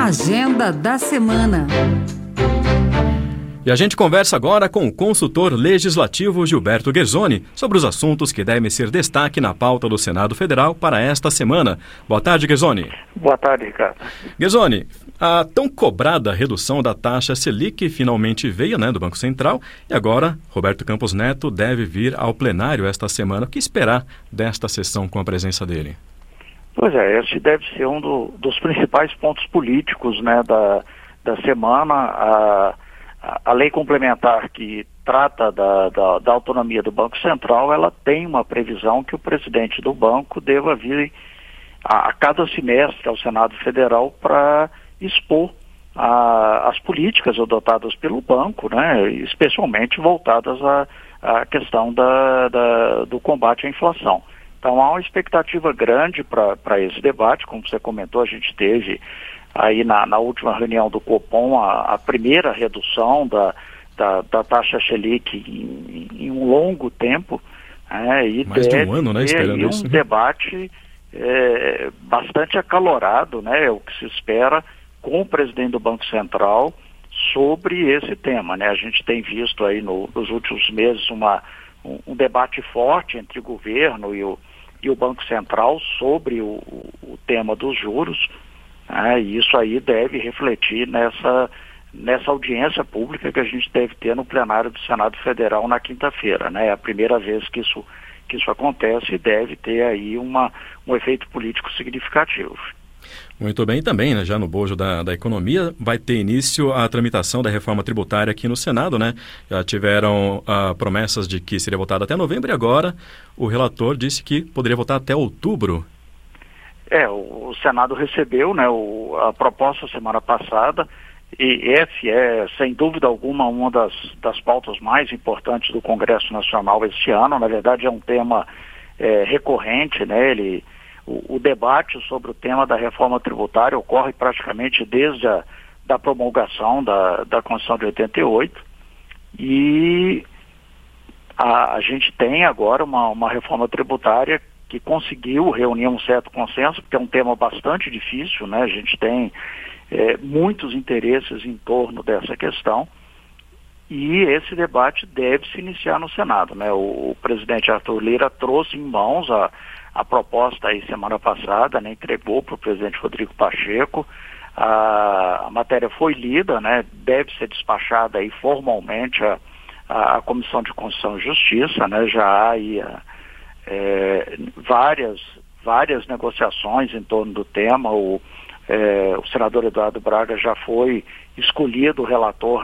Agenda da semana. E a gente conversa agora com o consultor legislativo Gilberto Guerzoni sobre os assuntos que devem ser destaque na pauta do Senado Federal para esta semana. Boa tarde, Guerzoni. Boa tarde, Ricardo. Guerzoni, a tão cobrada redução da taxa Selic finalmente veio, do Banco Central, e agora Roberto Campos Neto deve vir ao plenário esta semana. O que esperar desta sessão com a presença dele? Pois é, esse deve ser um dos principais pontos políticos, da semana. A lei complementar que trata da autonomia do Banco Central, ela tem uma previsão que o presidente do banco deva vir a cada semestre ao Senado Federal para expor as políticas adotadas pelo banco, especialmente voltadas à questão do combate à inflação. Então há uma expectativa grande para esse debate. Como você comentou, a gente teve aí na última reunião do Copom a primeira redução da taxa Selic em um longo tempo, e mais de um ano, esperando isso. Um debate bastante acalorado, o que se espera com o presidente do Banco Central sobre esse tema, A gente tem visto aí nos últimos meses um debate forte entre o governo e o Banco Central sobre o tema dos juros. E isso aí deve refletir nessa audiência pública que a gente deve ter no plenário do Senado Federal na quinta-feira. É a primeira vez que isso acontece e deve ter aí um efeito político significativo. Muito bem, também, já no bojo da economia, vai ter início a tramitação da reforma tributária aqui no Senado, Já tiveram promessas de que seria votada até novembro e agora o relator disse que poderia votar até outubro. O Senado recebeu a proposta semana passada e esse é, sem dúvida alguma, uma das pautas mais importantes do Congresso Nacional este ano. Na verdade, é um tema recorrente, O debate sobre o tema da reforma tributária ocorre praticamente desde a promulgação da Constituição de 88 e a gente tem agora uma reforma tributária que conseguiu reunir um certo consenso, porque é um tema bastante difícil, A gente tem muitos interesses em torno dessa questão e esse debate deve se iniciar no Senado, O presidente Arthur Lira trouxe em mãos a proposta aí semana passada, entregou para o presidente Rodrigo Pacheco, a matéria foi lida, deve ser despachada aí formalmente a Comissão de Constituição e Justiça, já há aí várias negociações em torno do tema. O senador Eduardo Braga já foi escolhido relator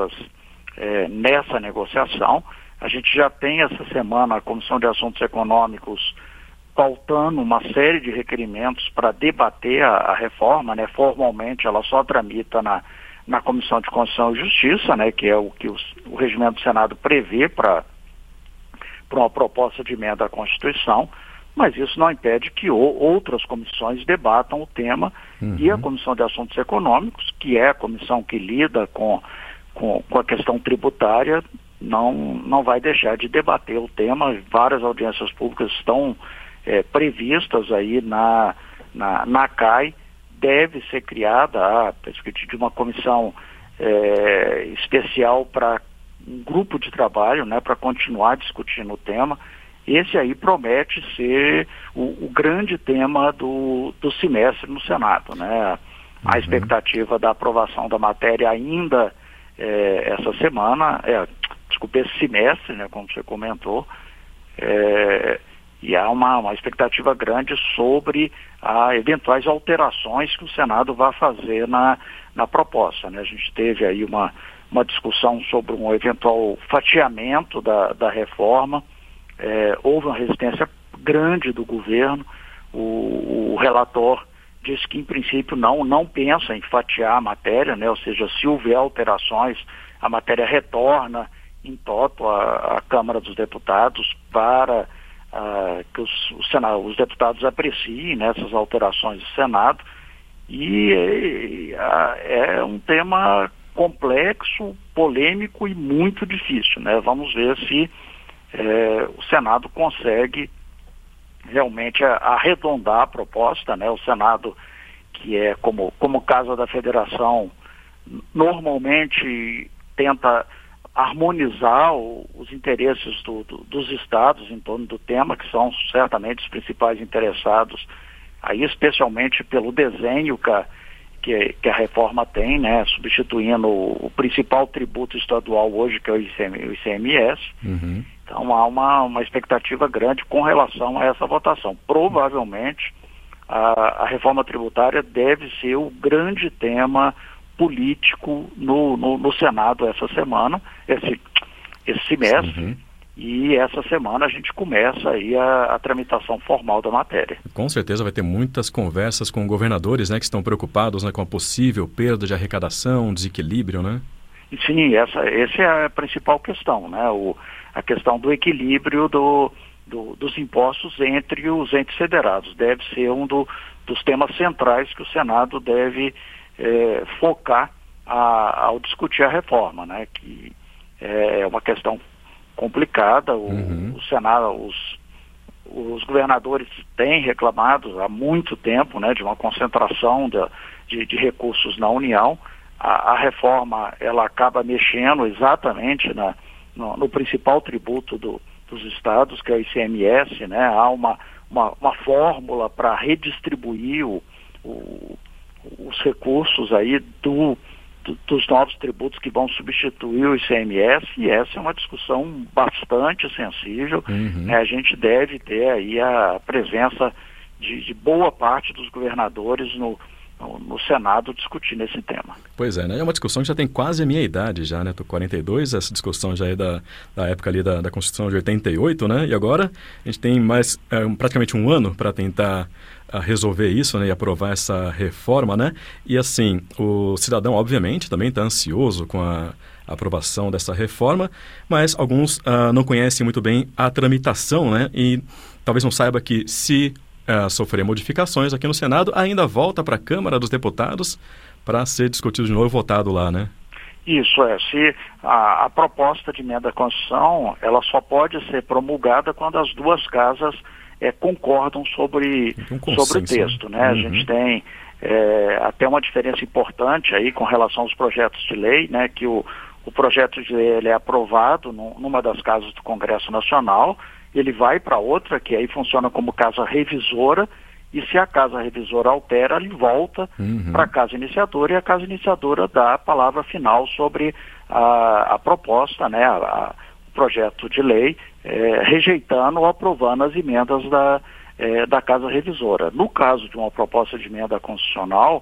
nessa negociação. A gente já tem essa semana a Comissão de Assuntos Econômicos pautando uma série de requerimentos para debater a reforma, Formalmente ela só tramita na Comissão de Constituição e Justiça, que é o que o regimento do Senado prevê para uma proposta de emenda à Constituição, mas isso não impede que outras comissões debatam o tema. E a Comissão de Assuntos Econômicos, que é a comissão que lida com a questão tributária, não vai deixar de debater o tema. Várias audiências públicas estão previstas aí na CAI. Deve ser criada a perspectiva de uma comissão especial para um grupo de trabalho, para continuar discutindo o tema. Esse aí promete ser o grande tema do semestre no Senado, A expectativa da aprovação da matéria ainda essa semana, esse semestre, como você comentou, e há uma expectativa grande sobre eventuais alterações que o Senado vai fazer na proposta, A gente teve aí uma discussão sobre um eventual fatiamento da reforma. Houve uma resistência grande do governo. O relator disse que, em princípio, não pensa em fatiar a matéria, ou seja, se houver alterações, a matéria retorna em toto à Câmara dos Deputados para que os deputados apreciem essas alterações do Senado. E é um tema complexo, polêmico e muito difícil, Vamos ver se o Senado consegue realmente arredondar a proposta, O Senado que é como Casa da Federação, normalmente tenta harmonizar os interesses dos estados em torno do tema, que são certamente os principais interessados, aí especialmente pelo desenho que a reforma tem, né, substituindo o principal tributo estadual hoje, que é o ICMS. Uhum. Então há uma expectativa grande com relação a essa votação. Provavelmente a reforma tributária deve ser o grande tema político no Senado essa semana, esse semestre. Uhum. E essa semana a gente começa aí a tramitação formal da matéria. Com certeza vai ter muitas conversas com governadores, né, que estão preocupados, né, com a possível perda de arrecadação, desequilíbrio, né? Sim, essa é a principal questão, né? A questão do equilíbrio dos impostos entre os entes federados. Deve ser dos temas centrais que o Senado deve focar ao discutir a reforma, né? Que é uma questão complicada. O Senado, os governadores têm reclamado há muito tempo, né, de uma concentração de recursos na União. A reforma, ela acaba mexendo exatamente no principal tributo dos estados, que é o ICMS, né? Há uma fórmula para redistribuir os recursos aí dos novos tributos que vão substituir o ICMS, e essa é uma discussão bastante sensível. Uhum. A gente deve ter aí a presença de boa parte dos governadores no Senado discutindo esse tema. Pois é, né? É uma discussão que já tem quase a minha idade já, né? Tô 42, essa discussão já é da época ali da Constituição de 88, né? E agora a gente tem mais praticamente um ano para tentar resolver isso, né? E aprovar essa reforma, né? E assim, o cidadão obviamente também está ansioso com a aprovação dessa reforma, mas alguns não conhecem muito bem a tramitação, né? E talvez não saiba que se sofrer modificações aqui no Senado, ainda volta para a Câmara dos Deputados para ser discutido de novo e votado lá, né? Isso se a proposta de emenda à Constituição, ela só pode ser promulgada quando as duas casas concordam sobre o texto, né? Uhum. A gente tem até uma diferença importante aí com relação aos projetos de lei, né? Que o projeto de lei ele é aprovado numa das casas do Congresso Nacional, ele vai para outra, que aí funciona como casa revisora, e se a casa revisora altera, ele volta para a casa iniciadora, e a casa iniciadora dá a palavra final sobre a proposta, né, o projeto de lei, rejeitando ou aprovando as emendas da casa revisora. No caso de uma proposta de emenda constitucional,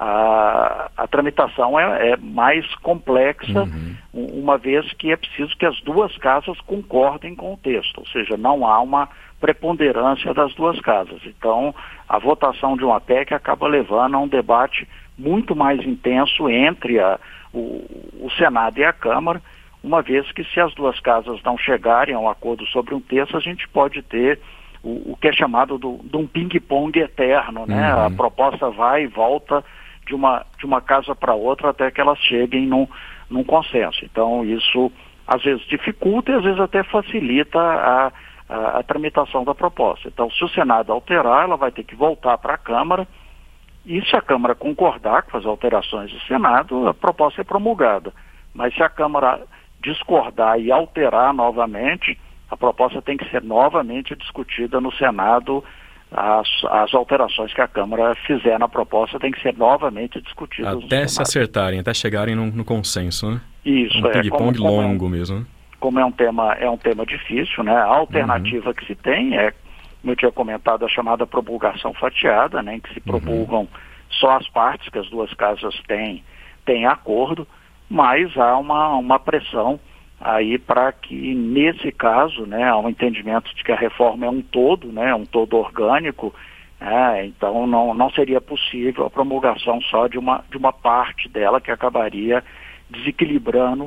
a tramitação é mais complexa, uma vez que é preciso que as duas casas concordem com o texto, ou seja, não há uma preponderância das duas casas. Então, a votação de uma PEC acaba levando a um debate muito mais intenso entre o Senado e a Câmara, uma vez que se as duas casas não chegarem a um acordo sobre um texto, a gente pode ter o que é chamado de um ping-pong eterno, né? A proposta vai e volta de uma casa para outra até que elas cheguem num consenso. Então, isso às vezes dificulta e às vezes até facilita a tramitação da proposta. Então, se o Senado alterar, ela vai ter que voltar para a Câmara, e se a Câmara concordar com as alterações do Senado, a proposta é promulgada. Mas se a Câmara discordar e alterar novamente, a proposta tem que ser novamente discutida no Senado. As alterações que a Câmara fizer na proposta tem que ser novamente discutidas até se acertarem, até chegarem no consenso, né? Isso, um ping-pong longo mesmo. Como é um tema difícil, né? A alternativa que se tem como eu tinha comentado, a chamada promulgação fatiada, né? Em que se promulgam só as partes que as duas casas têm acordo, mas há uma pressão aí para que, nesse caso, né, há um entendimento de que a reforma é um todo, né, um todo orgânico, então não seria possível a promulgação só de uma parte dela, que acabaria desequilibrando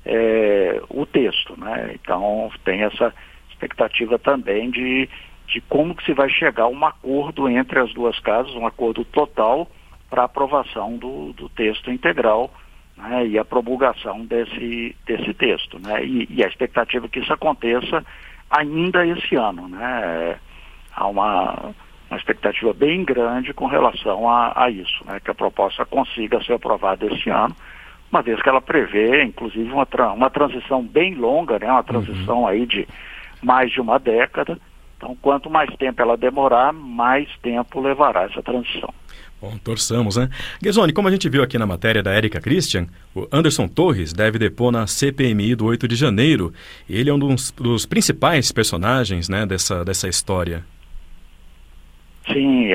o texto, né? Então tem essa expectativa também de como que se vai chegar a um acordo entre as duas casas, um acordo total para aprovação do texto integral, né, e a promulgação desse texto, né, e a expectativa é que isso aconteça ainda esse ano, né. Há uma uma expectativa bem grande com relação a isso, né, que a proposta consiga ser aprovada esse ano, uma vez que ela prevê, inclusive, uma transição bem longa, né, uma transição aí de mais de uma década. Então, quanto mais tempo ela demorar, mais tempo levará essa transição. Bom, torçamos, né? Ghersoni, como a gente viu aqui na matéria da Érica Christian, o Anderson Torres deve depor na CPMI do 8 de janeiro. Ele é um dos principais personagens, né, dessa história. Sim,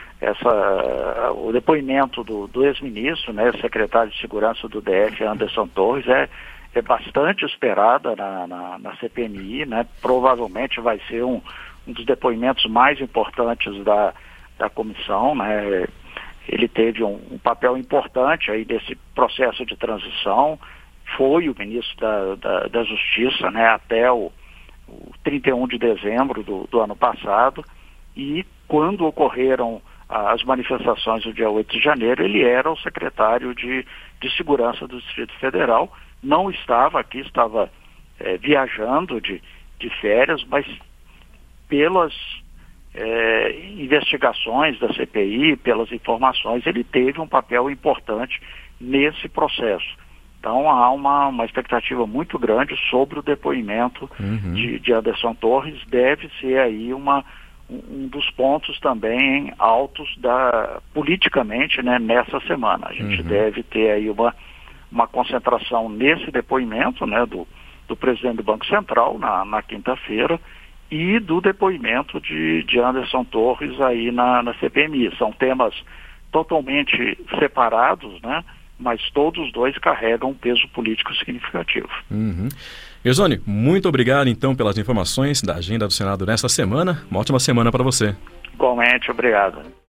o depoimento do ex-ministro, né, secretário de Segurança do DF, Anderson Torres, é bastante esperada na CPMI, né? Provavelmente vai ser um dos depoimentos mais importantes da comissão, né? Ele teve um papel importante aí desse processo de transição, foi o ministro da Justiça, né, até o 31 de dezembro do ano passado, e quando ocorreram as manifestações no dia 8 de janeiro, ele era o secretário de Segurança do Distrito Federal, não estava aqui, estava viajando de férias, mas pelas investigações da CPI, pelas informações, ele teve um papel importante nesse processo. Então há uma expectativa muito grande sobre o depoimento de Anderson Torres. Deve ser aí um dos pontos também altos politicamente, né, nessa semana. A gente deve ter aí uma concentração nesse depoimento, né, do presidente do Banco Central na quinta-feira, e do depoimento de Anderson Torres aí na CPMI. São temas totalmente separados, né? Mas todos os dois carregam um peso político significativo. Ghersoni, muito obrigado então pelas informações da agenda do Senado nesta semana. Uma ótima semana para você. Igualmente, obrigado.